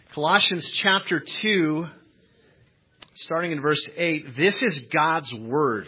Colossians chapter 2, starting in verse 8, this is God's Word.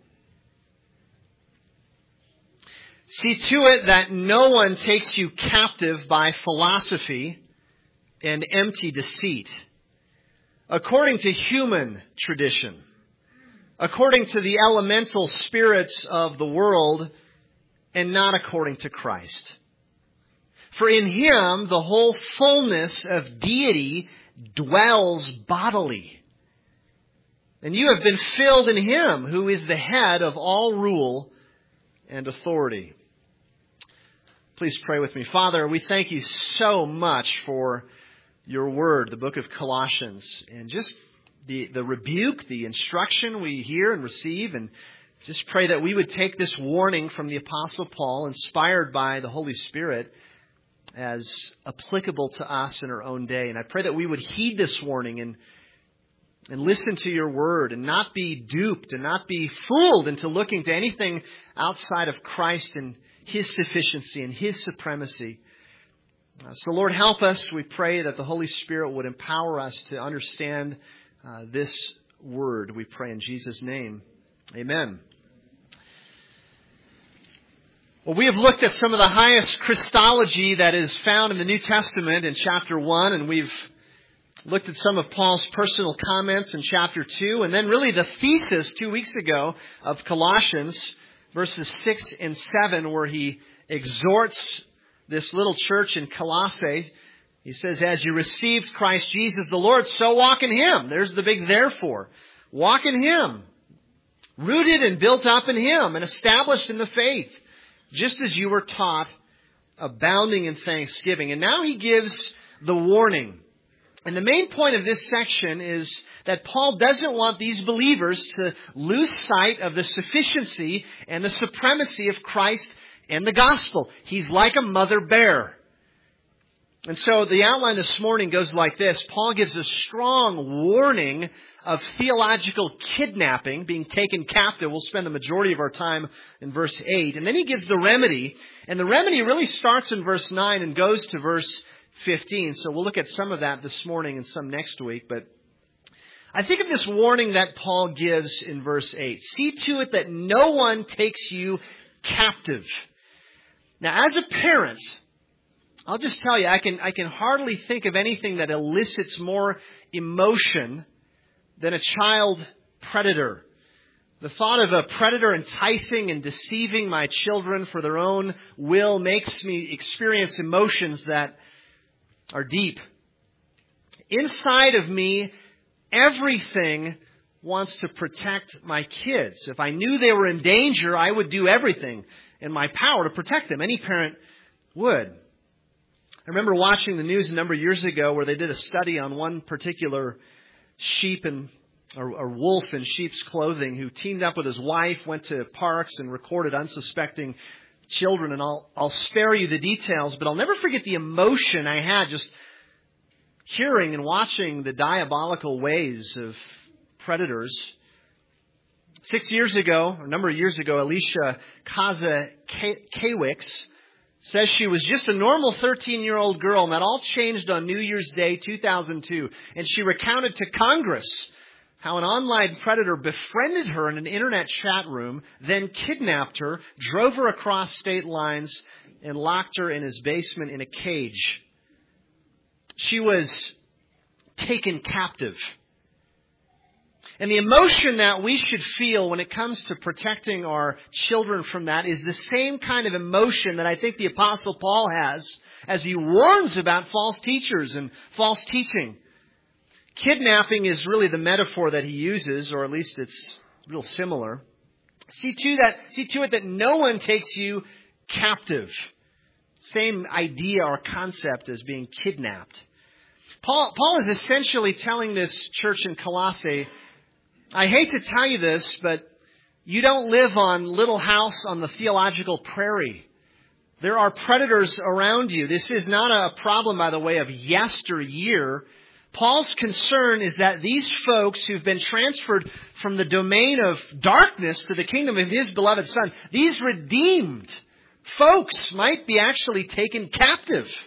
See to it that no one takes you captive by philosophy and empty deceit, according to human tradition, according to the elemental spirits of the world, and not according to Christ. For in Him the whole fullness of deity dwells bodily. And you have been filled in Him, who is the head of all rule and authority. Please pray with me. Father, we thank You so much for Your Word, the book of Colossians, and just the rebuke, the instruction we hear and receive, and just pray that we would take this warning from the Apostle Paul, inspired by the Holy Spirit, as applicable to us in our own day. And I pray that we would heed this warning and listen to Your Word and not be duped and not be fooled into looking to anything outside of Christ and His sufficiency and His supremacy. So Lord, help us. We pray that the Holy Spirit would empower us to understand this Word. We pray in Jesus' name. Amen. Well, we have looked at some of the highest Christology that is found in the New Testament in chapter 1, and we've looked at some of Paul's personal comments in chapter 2, and then really the thesis 2 weeks ago of Colossians, verses 6 and 7, where he exhorts this little church in Colossae. He says, as you received Christ Jesus the Lord, so walk in Him. There's the big therefore. Walk in Him, rooted and built up in Him, and established in the faith, just as you were taught, abounding in thanksgiving. And now he gives the warning. And the main point of this section is that Paul doesn't want these believers to lose sight of the sufficiency and the supremacy of Christ and the gospel. He's like a mother bear. And so the outline this morning goes like this. Paul gives a strong warning of theological kidnapping, being taken captive. We'll spend the majority of our time in verse 8. And then he gives the remedy. And the remedy really starts in verse 9 and goes to verse 15. So we'll look at some of that this morning and some next week. But I think of this warning that Paul gives in verse 8. See to it that no one takes you captive. Now, as a parent, I'll just tell you, I can hardly think of anything that elicits more emotion than a child predator. The thought of a predator enticing and deceiving my children for their own will makes me experience emotions that are deep. Inside of me, everything wants to protect my kids. If I knew they were in danger, I would do everything in my power to protect them. Any parent would. I remember watching the news a number of years ago where they did a study on one particular sheep or wolf in sheep's clothing who teamed up with his wife, went to parks and recorded unsuspecting children. And I'll spare you the details, but I'll never forget the emotion I had just hearing and watching the diabolical ways of predators. 6 years ago, or a number of years ago, Alicia Kazakewicz says she was just a normal 13-year-old girl, and that all changed on New Year's Day 2002. And she recounted to Congress how an online predator befriended her in an internet chat room, then kidnapped her, drove her across state lines, and locked her in his basement in a cage. She was taken captive. And the emotion that we should feel when it comes to protecting our children from that is the same kind of emotion that I think the Apostle Paul has as he warns about false teachers and false teaching. Kidnapping is really the metaphor that he uses, or at least it's real similar. See to it that no one takes you captive. Same idea or concept as being kidnapped. Paul is essentially telling this church in Colossae, I hate to tell you this, but you don't live on Little House on the Theological Prairie. There are predators around you. This is not a problem, by the way, of yesteryear. Paul's concern is that these folks who've been transferred from the domain of darkness to the kingdom of His beloved Son, these redeemed folks might be actually taken captive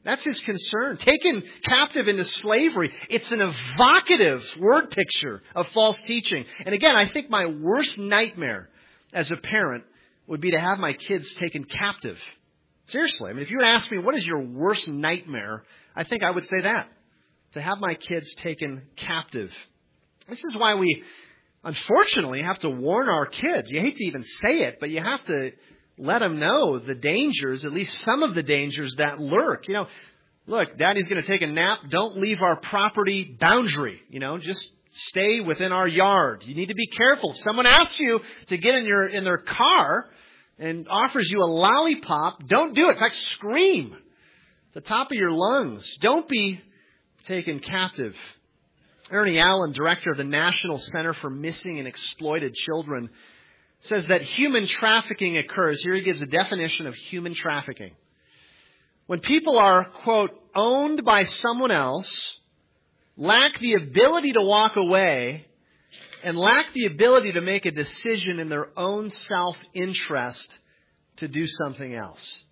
That's his concern. Taken captive into slavery. It's an evocative word picture of false teaching. And again, I think my worst nightmare as a parent would be to have my kids taken captive. Seriously. I mean, if you were to ask me, what is your worst nightmare? I think I would say that. To have my kids taken captive. This is why we, unfortunately, have to warn our kids. You hate to even say it, but you have to let them know the dangers, at least some of the dangers that lurk. You know, look, Daddy's going to take a nap. Don't leave our property boundary. You know, just stay within our yard. You need to be careful. If someone asks you to get in their car and offers you a lollipop, don't do it. In fact, scream at the top of your lungs. Don't be taken captive. Ernie Allen, director of the National Center for Missing and Exploited Children, says that human trafficking occurs. Here he gives a definition of human trafficking. When people are, quote, owned by someone else, lack the ability to walk away, and lack the ability to make a decision in their own self-interest to do something else.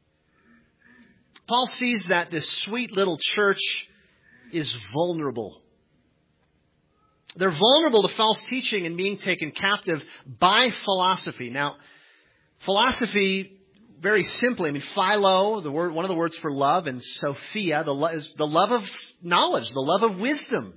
Paul sees that this sweet little church is vulnerable. They're vulnerable to false teaching and being taken captive by philosophy. Now, philosophy, very simply, I mean, philo, one of the words for love, and sophia, is the love of knowledge, the love of wisdom.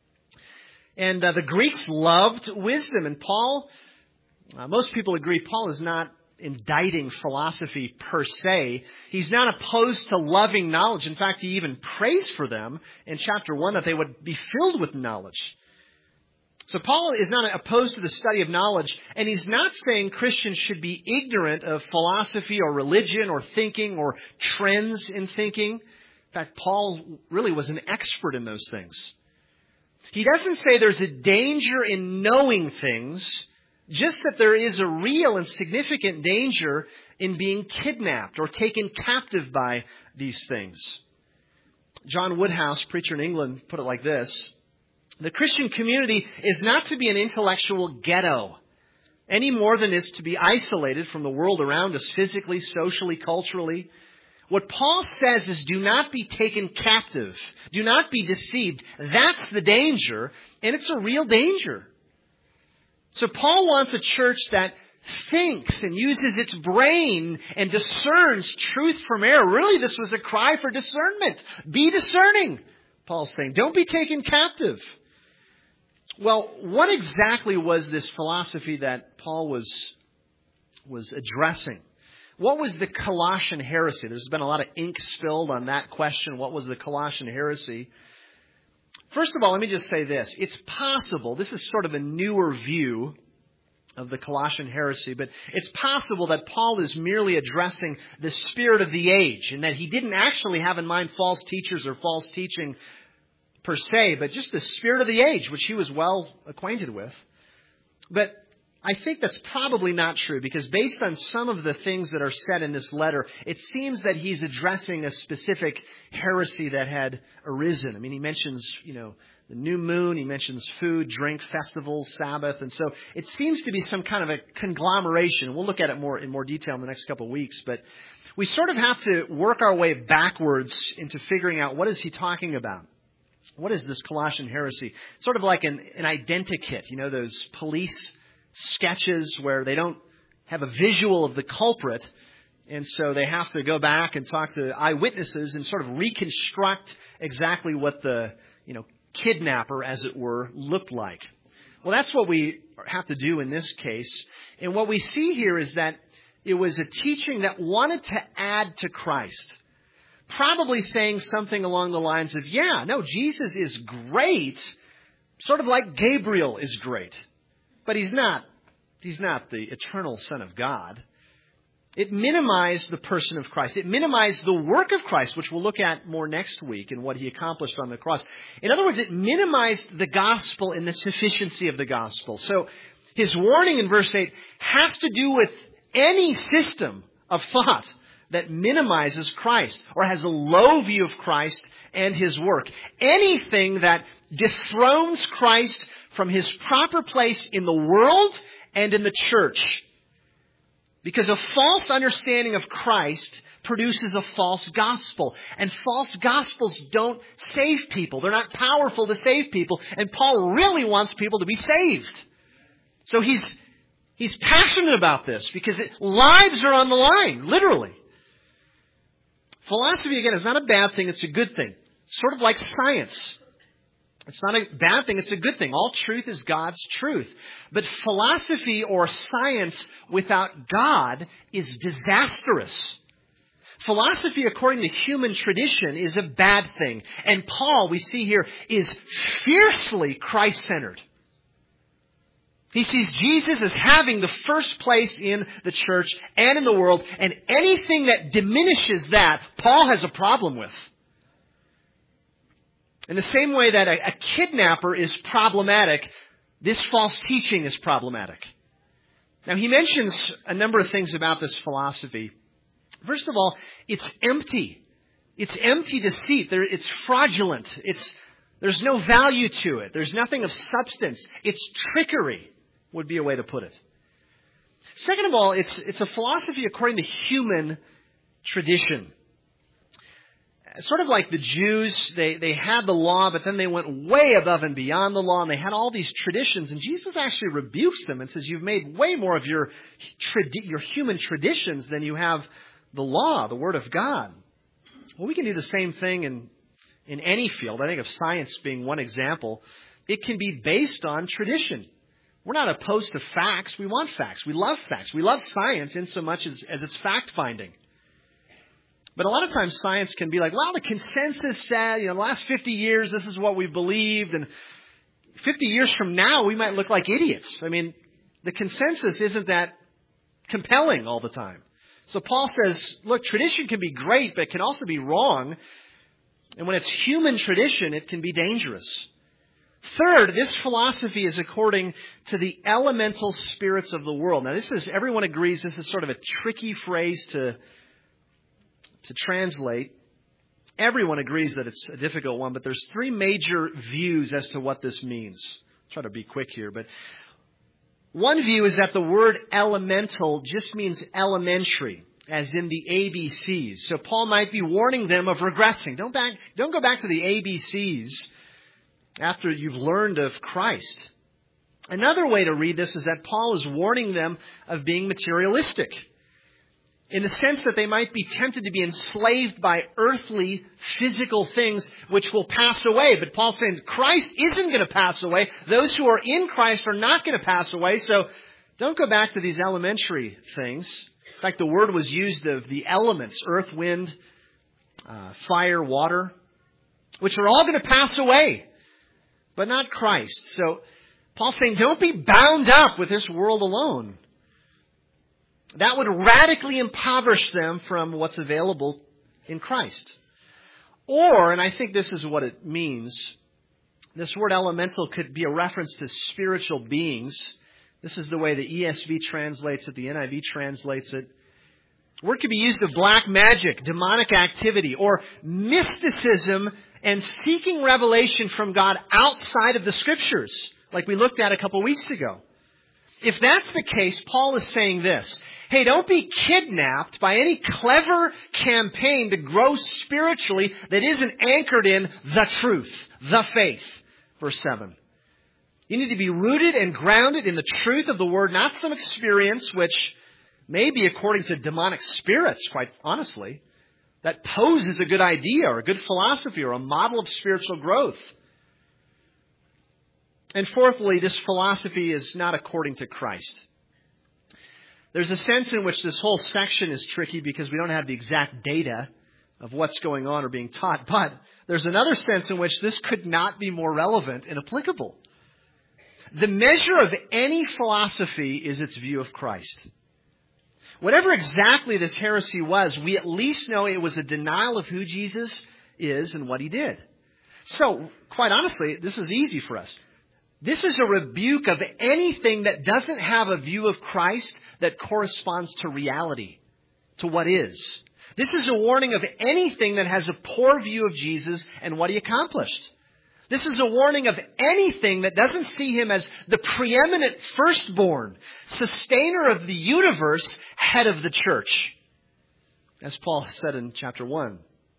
And the Greeks loved wisdom. And Paul, most people agree, Paul is not indicting philosophy per se. He's not opposed to loving knowledge. In fact, he even prays for them in chapter 1 that they would be filled with knowledge. So Paul is not opposed to the study of knowledge, and he's not saying Christians should be ignorant of philosophy or religion or thinking or trends in thinking. In fact, Paul really was an expert in those things. He doesn't say there's a danger in knowing things, just that there is a real and significant danger in being kidnapped or taken captive by these things. John Woodhouse, preacher in England, put it like this. The Christian community is not to be an intellectual ghetto any more than is to be isolated from the world around us physically, socially, culturally. What Paul says is do not be taken captive. Do not be deceived. That's the danger, and it's a real danger. So Paul wants a church that thinks and uses its brain and discerns truth from error. Really, this was a cry for discernment. Be discerning, Paul's saying. Don't be taken captive. Well, what exactly was this philosophy that Paul was addressing? What was the Colossian heresy? There's been a lot of ink spilled on that question. What was the Colossian heresy? First of all, let me just say this. It's possible, this is sort of a newer view of the Colossian heresy, but it's possible that Paul is merely addressing the spirit of the age and that he didn't actually have in mind false teachers or false teaching per se, but just the spirit of the age, which he was well acquainted with. But I think that's probably not true, because based on some of the things that are said in this letter, it seems that he's addressing a specific heresy that had arisen. I mean, he mentions, the new moon, he mentions food, drink, festivals, Sabbath, and so it seems to be some kind of a conglomeration. We'll look at it in more detail in the next couple of weeks, but we sort of have to work our way backwards into figuring out what is he talking about. What is this Colossian heresy? Sort of like an identikit, those police sketches where they don't have a visual of the culprit, and so they have to go back and talk to eyewitnesses and sort of reconstruct exactly what the, kidnapper, as it were, looked like. Well, that's what we have to do in this case. And what we see here is that it was a teaching that wanted to add to Christ. Probably saying something along the lines of, Jesus is great, sort of like Gabriel is great. But he's not the eternal Son of God. It minimized the person of Christ. It minimized the work of Christ, which we'll look at more next week and what he accomplished on the cross. In other words, it minimized the gospel and the sufficiency of the gospel. So his warning in verse 8 has to do with any system of thought that minimizes Christ or has a low view of Christ and his work. Anything that dethrones Christ from his proper place in the world and in the church. Because a false understanding of Christ produces a false gospel. And false gospels don't save people. They're not powerful to save people. And Paul really wants people to be saved. So he's passionate about this because lives are on the line, literally. Philosophy, again, is not a bad thing. It's a good thing. Sort of like science. It's not a bad thing. It's a good thing. All truth is God's truth. But philosophy or science without God is disastrous. Philosophy, according to human tradition, is a bad thing. And Paul, we see here, is fiercely Christ-centered. He sees Jesus as having the first place in the church and in the world, and anything that diminishes that, Paul has a problem with. In the same way that a kidnapper is problematic, this false teaching is problematic. Now, he mentions a number of things about this philosophy. First of all, it's empty. It's empty deceit. It's fraudulent. There's no value to it. There's nothing of substance. It's trickery, would be a way to put it. Second of all, it's a philosophy according to human tradition. Sort of like the Jews, they had the law, but then they went way above and beyond the law, and they had all these traditions. And Jesus actually rebukes them and says, you've made way more of your human traditions than you have the law, the Word of God. Well, we can do the same thing in any field. I think of science being one example. It can be based on tradition. We're not opposed to facts. We want facts. We love facts. We love science in so much as it's fact-finding. But a lot of times science can be like, well, the consensus said, the last 50 years, this is what we believed. And 50 years from now, we might look like idiots. I mean, the consensus isn't that compelling all the time. So Paul says, look, tradition can be great, but it can also be wrong. And when it's human tradition, it can be dangerous. Third, this philosophy is according to the elemental spirits of the world. Now, everyone agrees this is sort of a tricky phrase to translate. Everyone agrees that it's a difficult one, but there's three major views as to what this means. I'll try to be quick here, but one view is that the word elemental just means elementary, as in the ABCs. So Paul might be warning them of regressing. Don't go back to the ABCs after you've learned of Christ. Another way to read this is that Paul is warning them of being materialistic, in the sense that they might be tempted to be enslaved by earthly, physical things which will pass away. But Paul's saying Christ isn't going to pass away. Those who are in Christ are not going to pass away. So don't go back to these elementary things. In fact, the word was used of the elements, earth, wind, fire, water, which are all going to pass away, but not Christ. So Paul's saying don't be bound up with this world alone. That would radically impoverish them from what's available in Christ. Or, and I think this is what it means, this word elemental could be a reference to spiritual beings. This is the way the ESV translates it, the NIV translates it. The word could be used of black magic, demonic activity, or mysticism and seeking revelation from God outside of the Scriptures, like we looked at a couple weeks ago. If that's the case, Paul is saying this. Hey, don't be kidnapped by any clever campaign to grow spiritually that isn't anchored in the truth, the faith. Verse 7. You need to be rooted and grounded in the truth of the Word, not some experience which may be according to demonic spirits, quite honestly, that poses a good idea or a good philosophy or a model of spiritual growth. And fourthly, this philosophy is not according to Christ. There's a sense in which this whole section is tricky because we don't have the exact data of what's going on or being taught. But there's another sense in which this could not be more relevant and applicable. The measure of any philosophy is its view of Christ. Whatever exactly this heresy was, we at least know it was a denial of who Jesus is and what He did. So, quite honestly, this is easy for us. This is a rebuke of anything that doesn't have a view of Christ that corresponds to reality, to what is. This is a warning of anything that has a poor view of Jesus and what He accomplished. This is a warning of anything that doesn't see Him as the preeminent firstborn, sustainer of the universe, head of the church. as Paul said in chapter 1.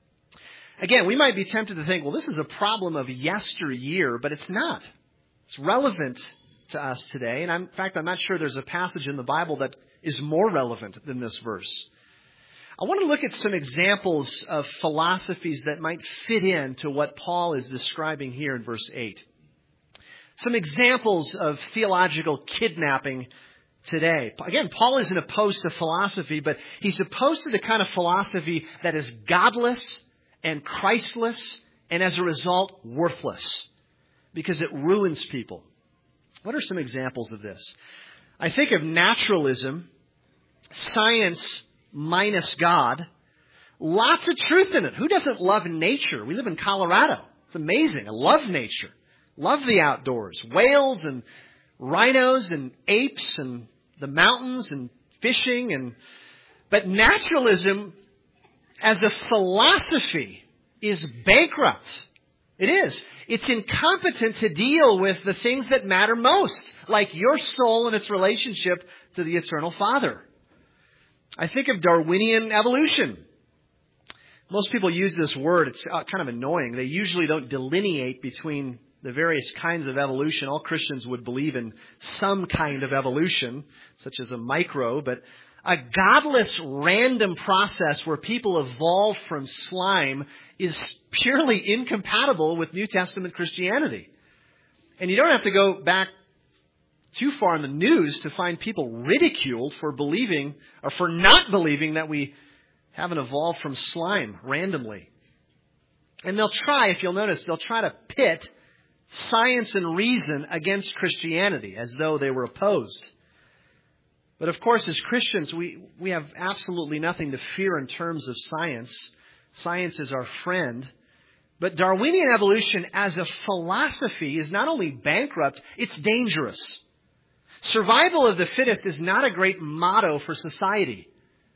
Again, we might be tempted to think, well, this is a problem of yesteryear, but it's not. It's relevant to us today. And in fact, I'm not sure there's a passage in the Bible that is more relevant than this verse. I want to look at some examples of philosophies that might fit into what Paul is describing here in verse 8. Some examples of theological kidnapping today. Again, Paul isn't opposed to philosophy, but he's opposed to the kind of philosophy that is godless and Christless, and as a result, worthless, because it ruins people. What are some examples of this? I think of naturalism, science minus God. Lots of truth in it. Who doesn't love nature? We live in Colorado. It's amazing. I love nature. Love the outdoors. Whales and rhinos and apes and the mountains and fishing. But naturalism as a philosophy is bankrupt. It is. It's incompetent to deal with the things that matter most, like your soul and its relationship to the eternal Father. I think of Darwinian evolution. Most people use this word. It's kind of annoying. They usually don't delineate between the various kinds of evolution. All Christians would believe in some kind of evolution, such as a microbe, but a godless random process where people evolve from slime is purely incompatible with New Testament Christianity. And you don't have to go back too far in the news to find people ridiculed for believing or for not believing that we haven't evolved from slime randomly. And they'll try, if you'll notice, they'll try to pit science and reason against Christianity as though they were opposed. But of course, as Christians, we have absolutely nothing to fear in terms of science. Science is our friend. But Darwinian evolution as a philosophy is not only bankrupt, it's dangerous. Survival of the fittest is not a great motto for society.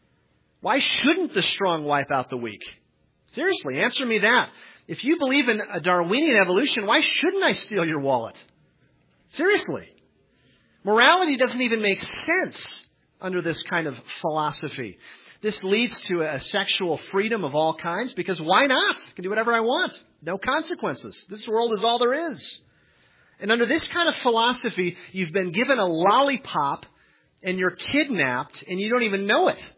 Why shouldn't the strong wipe out the weak? Seriously, answer me that. If you believe in a Darwinian evolution, why shouldn't I steal your wallet? Seriously. Morality doesn't even make sense under this kind of philosophy. This leads to a sexual freedom of all kinds because why not? I can do whatever I want. No consequences. This world is all there is. And under this kind of philosophy, you've been given a lollipop and you're kidnapped and you don't even know it.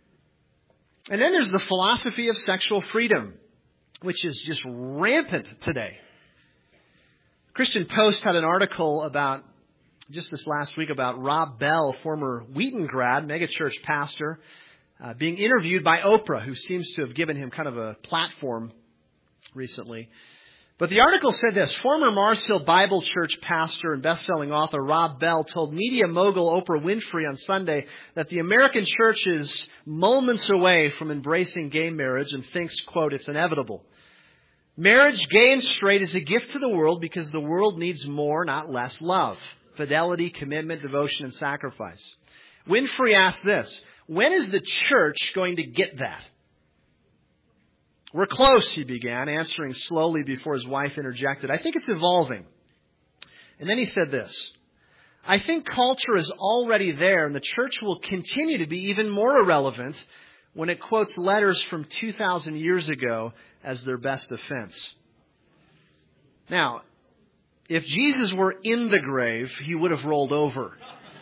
And then there's the philosophy of sexual freedom, which is just rampant today. Christian Post had an article about just this last week about Rob Bell, former Wheaton grad, megachurch pastor, being interviewed by Oprah, who seems to have given him kind of a platform recently. But the article said this: former Mars Hill Bible Church pastor and best-selling author Rob Bell told media mogul Oprah Winfrey on Sunday that the American church is moments away from embracing gay marriage and thinks, quote, it's inevitable. Marriage, gay and straight, is a gift to the world because the world needs more, not less, love, fidelity, commitment, devotion, and sacrifice. Winfrey asked this: when is the church going to get that? We're close, he began, answering slowly before his wife interjected. I think it's evolving. And then he said this: I think culture is already there, and the church will continue to be even more irrelevant when it quotes letters from 2,000 years ago as their best defense. Now, if Jesus were in the grave, he would have rolled over.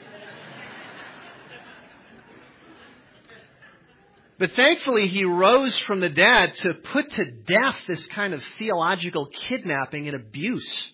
But thankfully, he rose from the dead to put to death this kind of theological kidnapping and abuse.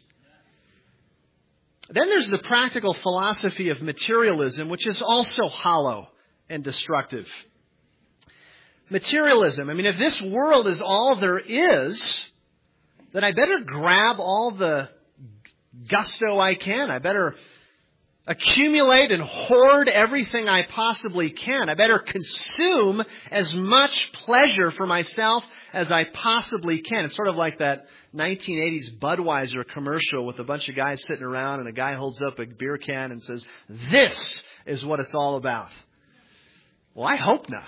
Then there's the practical philosophy of materialism, which is also hollow and destructive. Materialism. I mean, if this world is all there is, then I better grab all the gusto I can. I better accumulate and hoard everything I possibly can. I better consume as much pleasure for myself as I possibly can. It's sort of like that 1980s Budweiser commercial with a bunch of guys sitting around and a guy holds up a beer can and says, "This is what it's all about." Well, I hope not.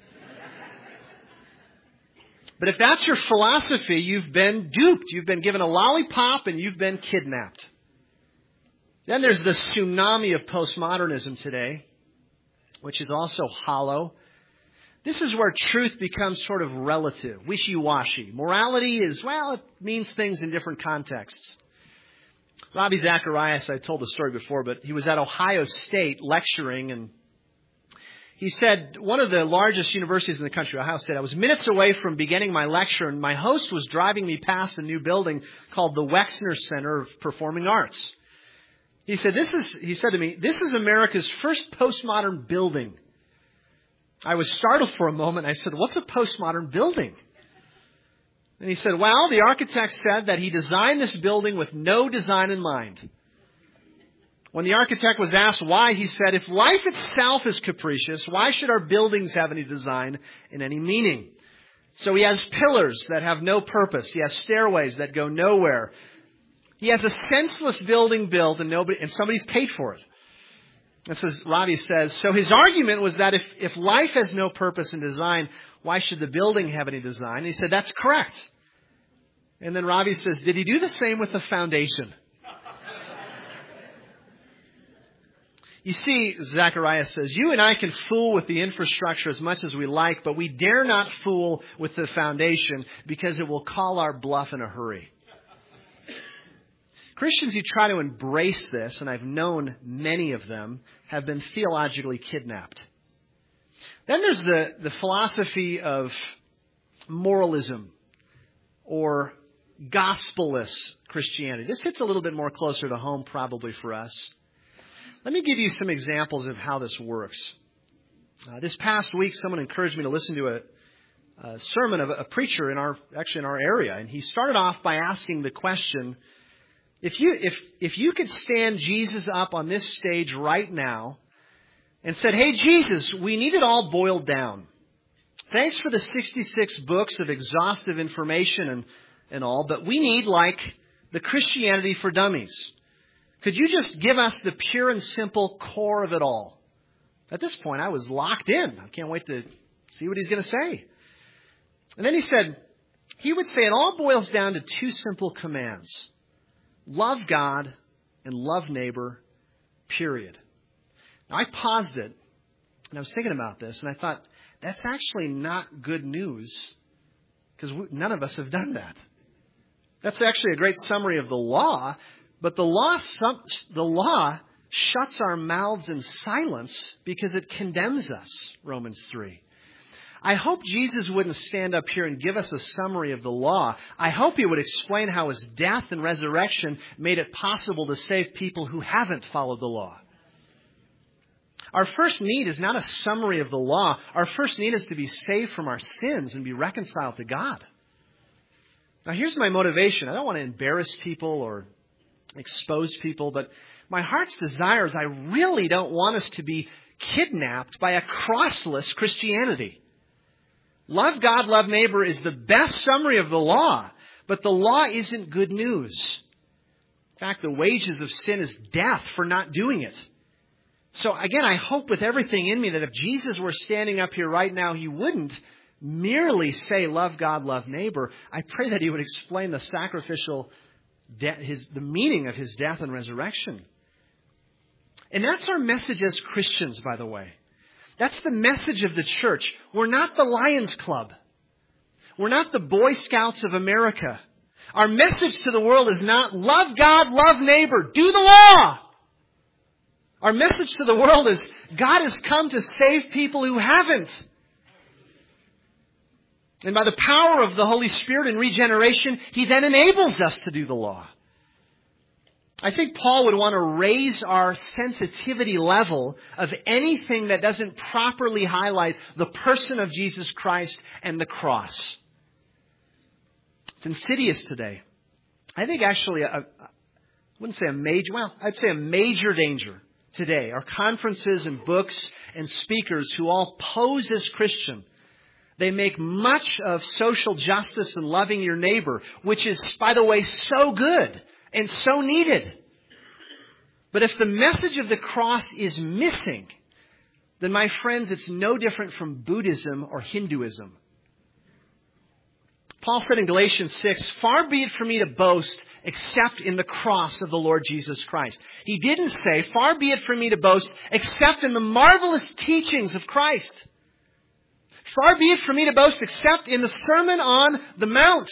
But if that's your philosophy, you've been duped. You've been given a lollipop and you've been kidnapped. Then there's the tsunami of postmodernism today, which is also hollow. This is where truth becomes sort of relative, wishy-washy. Morality is, well, it means things in different contexts. Ravi Zacharias, I told the story before, but he was at Ohio State lecturing, and he said, one of the largest universities in the country, Ohio State, I was minutes away from beginning my lecture, and my host was driving me past a new building called the Wexner Center of Performing Arts. He said to me, this is America's first postmodern building. I was startled for a moment. I said, what's a postmodern building? And he said, well, the architect said that he designed this building with no design in mind. When the architect was asked why, he said, if life itself is capricious, why should our buildings have any design and any meaning? So he has pillars that have no purpose. He has stairways that go nowhere. He has a senseless building built and somebody's paid for it. Ravi says, so his argument was that if life has no purpose and design, why should the building have any design? And he said, that's correct. And then Ravi says, did he do the same with the foundation? You see, Zacharias says, you and I can fool with the infrastructure as much as we like, but we dare not fool with the foundation because it will call our bluff in a hurry. Christians who try to embrace this, and I've known many of them, have been theologically kidnapped. Then there's the philosophy of moralism or gospelless Christianity. This hits a little bit more closer to home probably for us. Let me give you some examples of how this works. This past week, someone encouraged me to listen to a sermon of a preacher in our area, and he started off by asking the question, if you could stand Jesus up on this stage right now and said, hey, Jesus, we need it all boiled down. Thanks for the 66 books of exhaustive information and all, but we need like the Christianity for Dummies. Could you just give us the pure and simple core of it all? At this point, I was locked in. I can't wait to see what he's going to say. And then he would say it all boils down to two simple commands. Love God and love neighbor, period. Now, I paused it, and I was thinking about this, and I thought, that's actually not good news, because none of us have done that. That's actually a great summary of the law, but the law shuts our mouths in silence because it condemns us, Romans 3. I hope Jesus wouldn't stand up here and give us a summary of the law. I hope he would explain how his death and resurrection made it possible to save people who haven't followed the law. Our first need is not a summary of the law. Our first need is to be saved from our sins and be reconciled to God. Now, here's my motivation. I don't want to embarrass people or expose people, but my heart's desire is I really don't want us to be kidnapped by a crossless Christianity. Love God, love neighbor is the best summary of the law, but the law isn't good news. In fact, the wages of sin is death for not doing it. So again, I hope with everything in me that if Jesus were standing up here right now, he wouldn't merely say, love God, love neighbor. I pray that he would explain the sacrificial the meaning of his death and resurrection. And that's our message as Christians, by the way. That's the message of the church. We're not the Lions Club. We're not the Boy Scouts of America. Our message to the world is not love God, love neighbor, do the law. Our message to the world is God has come to save people who haven't. And by the power of the Holy Spirit and regeneration, he then enables us to do the law. I think Paul would want to raise our sensitivity level of anything that doesn't properly highlight the person of Jesus Christ and the cross. It's insidious today. I think actually, I wouldn't say a major, I'd say a major danger today are conferences and books and speakers who all pose as Christian. They make much of social justice and loving your neighbor, which is, by the way, so good and so needed. But if the message of the cross is missing, then my friends, it's no different from Buddhism or Hinduism. Paul said in Galatians 6, far be it from me to boast except in the cross of the Lord Jesus Christ. He didn't say, far be it from me to boast except in the marvelous teachings of Christ. Far be it from me to boast except in the Sermon on the Mount.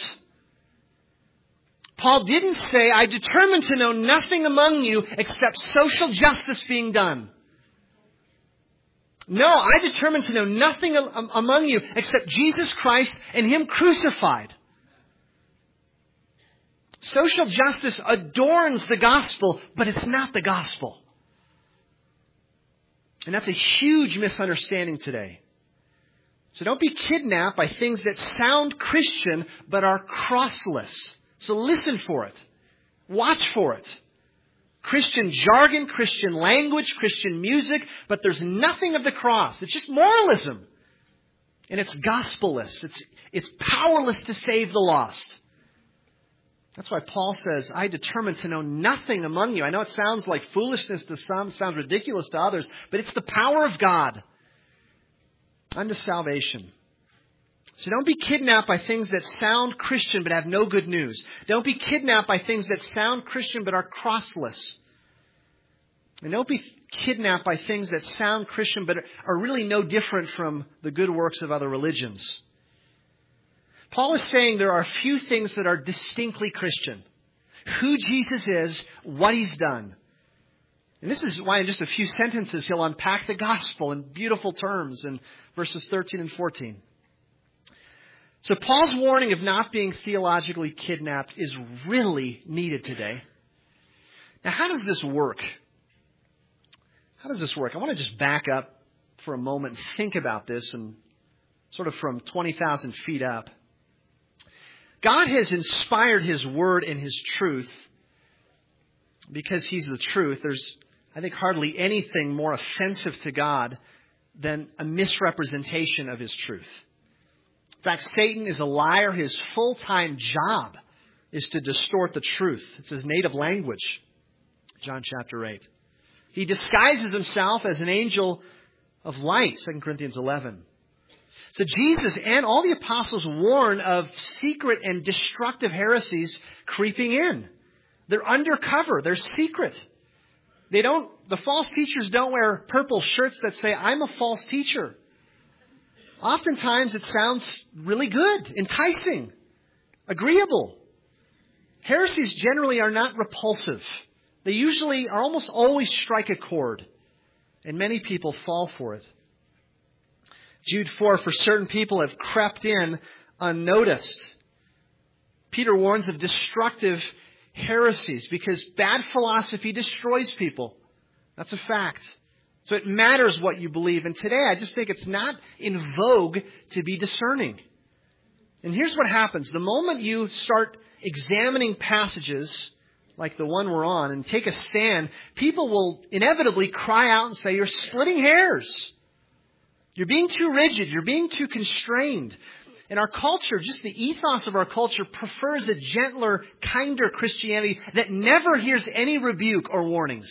Paul didn't say, I determined to know nothing among you except social justice being done. No, I determined to know nothing among you except Jesus Christ and Him crucified. Social justice adorns the gospel, but it's not the gospel. And that's a huge misunderstanding today. So don't be kidnapped by things that sound Christian but are crossless. So listen for it. Watch for it. Christian jargon, Christian language, Christian music, but there's nothing of the cross. It's just moralism. And it's gospelless. It's powerless to save the lost. That's why Paul says, I determined to know nothing among you. I know it sounds like foolishness to some, it sounds ridiculous to others, but it's the power of God unto salvation. So don't be kidnapped by things that sound Christian but have no good news. Don't be kidnapped by things that sound Christian but are crossless. And don't be kidnapped by things that sound Christian but are really no different from the good works of other religions. Paul is saying there are a few things that are distinctly Christian. Who Jesus is, what He's done. And this is why in just a few sentences he'll unpack the gospel in beautiful terms in verses 13 and 14. So Paul's warning of not being theologically kidnapped is really needed today. Now, how does this work? How does this work? I want to just back up for a moment and think about this and sort of from 20,000 feet up. God has inspired His Word and His truth because He's the truth. There's, I think, hardly anything more offensive to God than a misrepresentation of His truth. In fact, Satan is a liar. His full-time job is to distort the truth. It's his native language. John chapter 8. He disguises himself as an angel of light, 2 Corinthians 11. So Jesus and all the apostles warn of secret and destructive heresies creeping in. They're undercover. They're secret. The false teachers don't wear purple shirts that say, I'm a false teacher. Oftentimes it sounds really good, enticing, agreeable. Heresies generally are not repulsive. They usually are almost always strike a chord. And many people fall for it. Jude 4, for certain people have crept in unnoticed. Peter warns of destructive heresies because bad philosophy destroys people. That's a fact. So it matters what you believe. And today I just think it's not in vogue to be discerning. And here's what happens. The moment you start examining passages like the one we're on and take a stand, people will inevitably cry out and say, you're splitting hairs. You're being too rigid. You're being too constrained. And our culture, just the ethos of our culture, prefers a gentler, kinder Christianity that never hears any rebuke or warnings.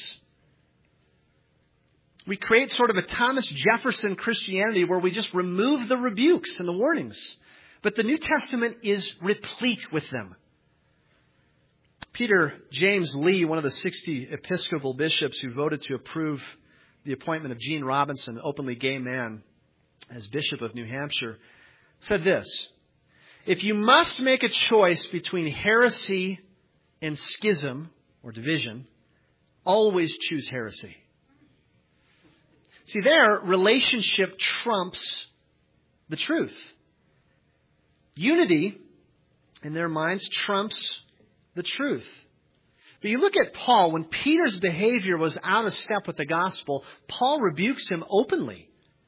We create sort of a Thomas Jefferson Christianity where we just remove the rebukes and the warnings. But the New Testament is replete with them. Peter James Lee, one of the 60 Episcopal bishops who voted to approve the appointment of Gene Robinson, an openly gay man, as Bishop of New Hampshire, said this: if you must make a choice between heresy and schism or division, always choose heresy. See, their relationship trumps the truth. Unity, in their minds, trumps the truth. But you look at Paul, when Peter's behavior was out of step with the gospel, Paul rebukes him openly.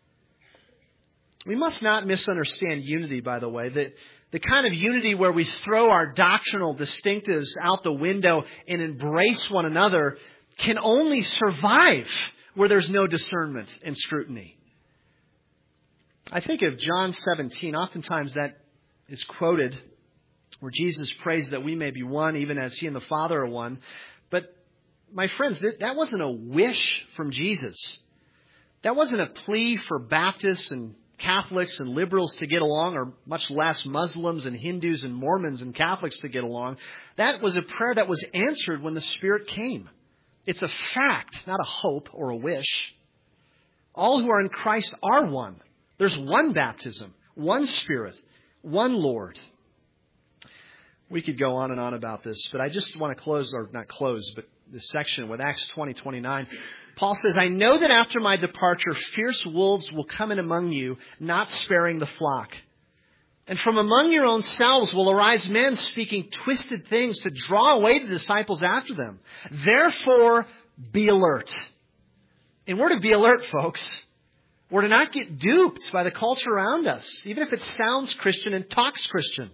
We must not misunderstand unity, by the way. The kind of unity where we throw our doctrinal distinctives out the window and embrace one another can only survive where there's no discernment and scrutiny. I think of John 17. Oftentimes that is quoted where Jesus prays that we may be one, even as He and the Father are one. But, my friends, that wasn't a wish from Jesus. That wasn't a plea for Baptists and Catholics and liberals to get along, or much less Muslims and Hindus and Mormons and Catholics to get along. That was a prayer that was answered when the Spirit came. It's a fact, not a hope or a wish. All who are in Christ are one. There's one baptism, one Spirit, one Lord. We could go on and on about this, but I just want to close, or not close, but this section with Acts 20:29. Paul says, I know that after my departure, fierce wolves will come in among you, not sparing the flock. And from among your own selves will arise men speaking twisted things to draw away the disciples after them. Therefore, be alert. And we're to be alert, folks. We're to not get duped by the culture around us, even if it sounds Christian and talks Christian.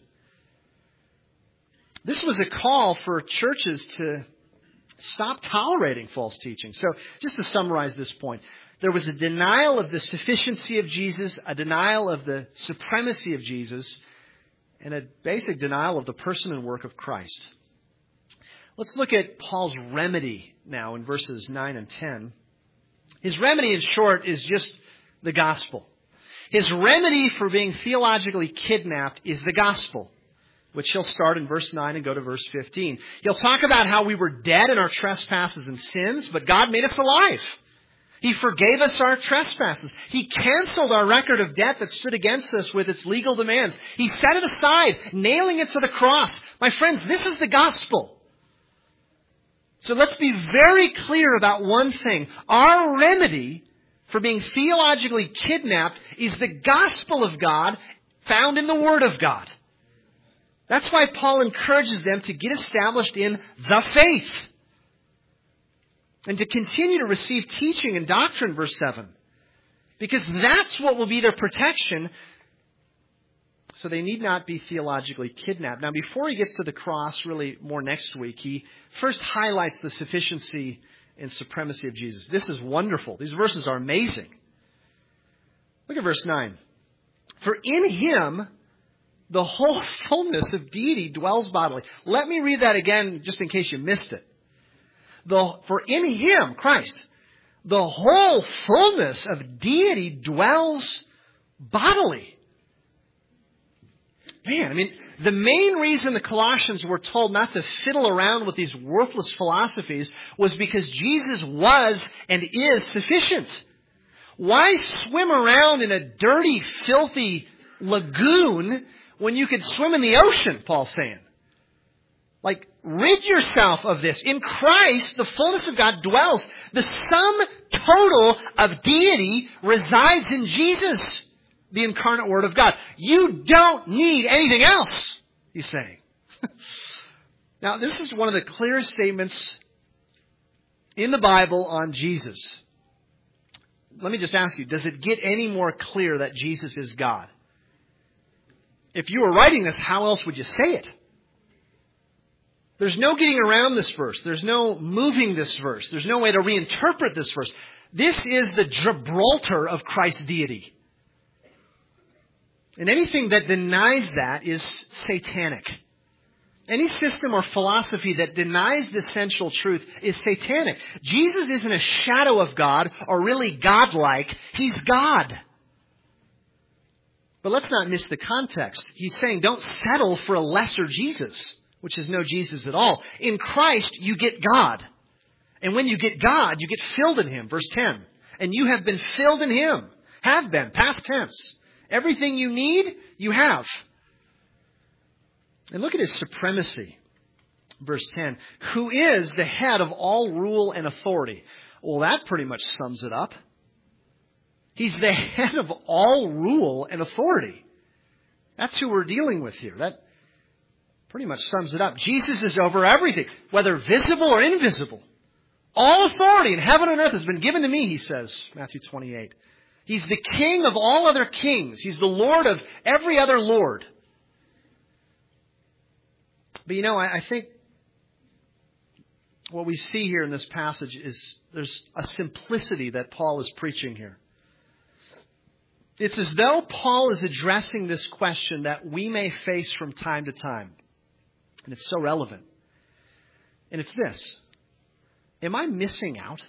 This was a call for churches to stop tolerating false teaching. So just to summarize this point, there was a denial of the sufficiency of Jesus, a denial of the supremacy of Jesus, and a basic denial of the person and work of Christ. Let's look at Paul's remedy now in verses 9 and 10. His remedy, in short, is just the gospel. His remedy for being theologically kidnapped is the gospel, which he'll start in verse 9 and go to verse 15. He'll talk about how we were dead in our trespasses and sins, but God made us alive. He forgave us our trespasses. He canceled our record of debt that stood against us with its legal demands. He set it aside, nailing it to the cross. My friends, this is the gospel. So let's be very clear about one thing. Our remedy for being theologically kidnapped is the gospel of God found in the Word of God. That's why Paul encourages them to get established in the faith and to continue to receive teaching and doctrine, verse 7. Because that's what will be their protection, so they need not be theologically kidnapped. Now, before he gets to the cross, really more next week, he first highlights the sufficiency and supremacy of Jesus. This is wonderful. These verses are amazing. Look at verse 9. For in Him the whole fullness of deity dwells bodily. Let me read that again just in case you missed it. For in Him, Christ, the whole fullness of deity dwells bodily. Man, I mean, the main reason the Colossians were told not to fiddle around with these worthless philosophies was because Jesus was and is sufficient. Why swim around in a dirty, filthy lagoon when you could swim in the ocean, Paul's saying? Like, rid yourself of this. In Christ, the fullness of God dwells. The sum total of deity resides in Jesus, the incarnate Word of God. You don't need anything else, he's saying. Now, this is one of the clearest statements in the Bible on Jesus. Let me just ask you, does it get any more clear that Jesus is God? If you were writing this, how else would you say it? There's no getting around this verse. There's no moving this verse. There's no way to reinterpret this verse. This is the Gibraltar of Christ's deity. And anything that denies that is satanic. Any system or philosophy that denies the essential truth is satanic. Jesus isn't a shadow of God or really godlike. He's God. But let's not miss the context. He's saying don't settle for a lesser Jesus, which is no Jesus at all. In Christ, you get God. And when you get God, you get filled in Him. Verse 10. And you have been filled in Him. Have been. Past tense. Everything you need, you have. And look at His supremacy. Verse 10. Who is the head of all rule and authority? Well, that pretty much sums it up. He's the head of all rule and authority. That's who we're dealing with here. That pretty much sums it up. Jesus is over everything, whether visible or invisible. All authority in heaven and earth has been given to me, he says, Matthew 28. He's the King of all other kings. He's the Lord of every other Lord. But you know, I think what we see here in this passage is there's a simplicity that Paul is preaching here. It's as though Paul is addressing this question that we may face from time to time. And it's so relevant. And it's this. Am I missing out?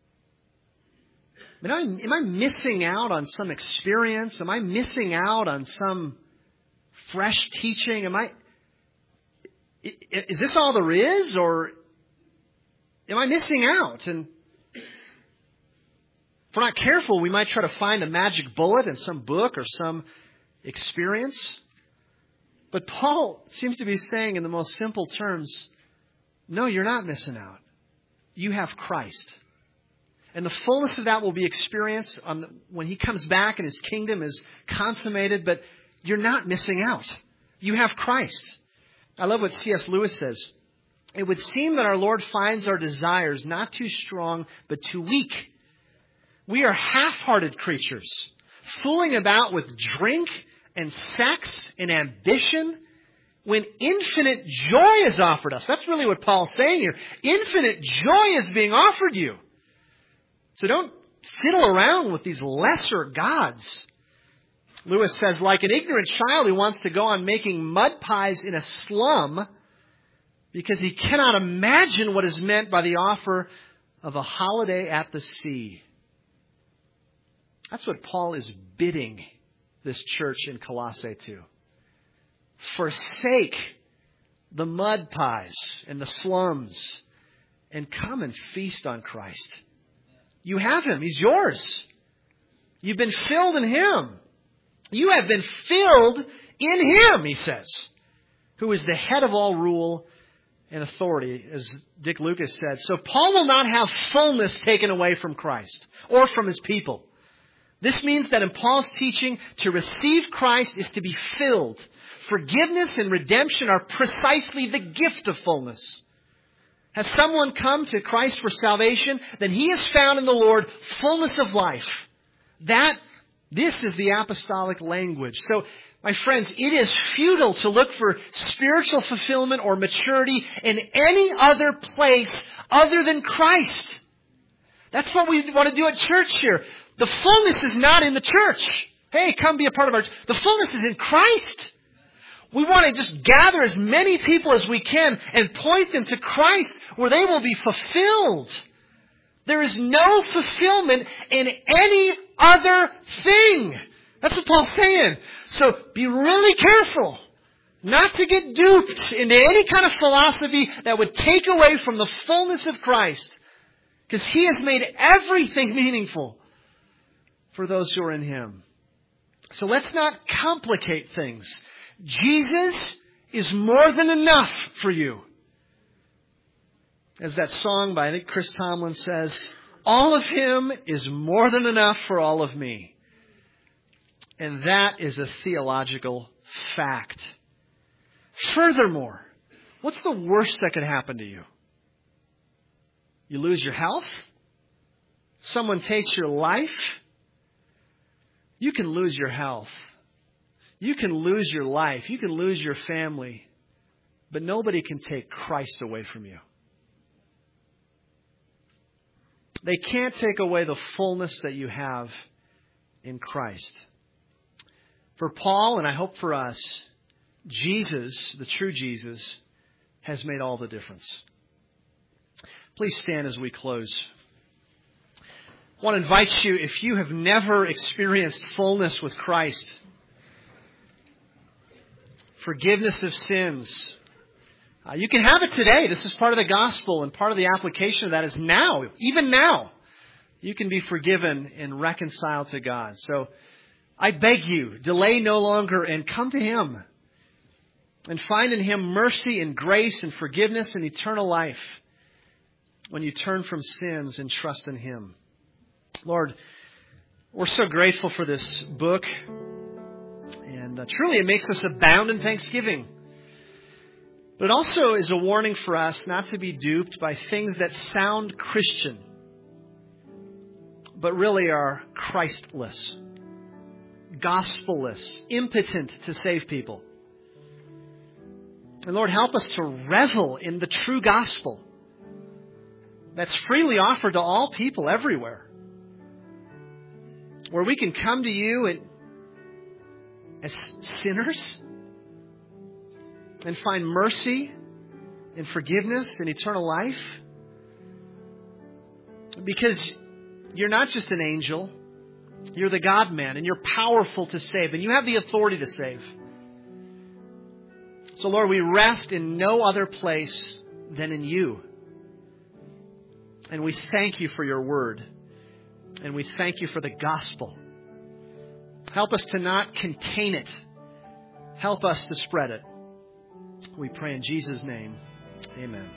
Am I missing out on some experience? Am I missing out on some fresh teaching? Is this all there is? Or am I missing out? And If we're not careful, we might try to find a magic bullet in some book or some experience. But Paul seems to be saying in the most simple terms, no, you're not missing out. You have Christ. And the fullness of that will be experienced when He comes back and His kingdom is consummated. But you're not missing out. You have Christ. I love what C.S. Lewis says. It would seem that our Lord finds our desires not too strong, but too weak. We are half-hearted creatures, fooling about with drink and sex and ambition when infinite joy is offered us. That's really what Paul's saying here. Infinite joy is being offered you. So don't fiddle around with these lesser gods. Lewis says, like an ignorant child who wants to go on making mud pies in a slum because he cannot imagine what is meant by the offer of a holiday at the sea. That's what Paul is bidding this church in Colossae to. Forsake the mud pies and the slums and come and feast on Christ. You have Him. He's yours. You've been filled in Him. You have been filled in Him, he says, who is the head of all rule and authority, as Dick Lucas said. So Paul will not have fullness taken away from Christ or from His people. This means that in Paul's teaching, to receive Christ is to be filled. Forgiveness and redemption are precisely the gift of fullness. Has someone come to Christ for salvation, then he has found in the Lord fullness of life. This is the apostolic language. So, my friends, it is futile to look for spiritual fulfillment or maturity in any other place other than Christ. That's what we want to do at church here. The fullness is not in the church. Hey, come be a part of our church. The fullness is in Christ. We want to just gather as many people as we can and point them to Christ where they will be fulfilled. There is no fulfillment in any other thing. That's what Paul's saying. So be really careful not to get duped into any kind of philosophy that would take away from the fullness of Christ. Because He has made everything meaningful for those who are in Him. So let's not complicate things. Jesus is more than enough for you. As that song by, I think, Chris Tomlin says, all of Him is more than enough for all of me. And that is a theological fact. Furthermore, what's the worst that could happen to you? You lose your health? Someone takes your life? You can lose your health. You can lose your life. You can lose your family. But nobody can take Christ away from you. They can't take away the fullness that you have in Christ. For Paul, and I hope for us, Jesus, the true Jesus, has made all the difference. Please stand as we close. I want to invite you, if you have never experienced fullness with Christ, forgiveness of sins, you can have it today. This is part of the gospel, and part of the application of that is now, even now, you can be forgiven and reconciled to God. So I beg you, delay no longer and come to Him and find in Him mercy and grace and forgiveness and eternal life when you turn from sins and trust in Him. Lord, we're so grateful for this book, and truly it makes us abound in thanksgiving. But it also is a warning for us not to be duped by things that sound Christian, but really are Christless, gospel-less, impotent to save people. And Lord, help us to revel in the true gospel that's freely offered to all people everywhere, where we can come to You as sinners and find mercy and forgiveness and eternal life. Because You're not just an angel. You're the God-man, and You're powerful to save, and You have the authority to save. So Lord, we rest in no other place than in You. And we thank You for Your word. And we thank you for the gospel. Help us to not contain it. Help us to spread it. We pray in Jesus' name. Amen.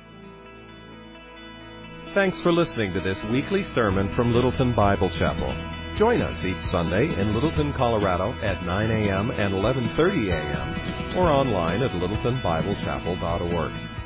Thanks for listening to this weekly sermon from Littleton Bible Chapel. Join us each Sunday in Littleton, Colorado at 9 a.m. and 11:30 a.m. or online at littletonbiblechapel.org.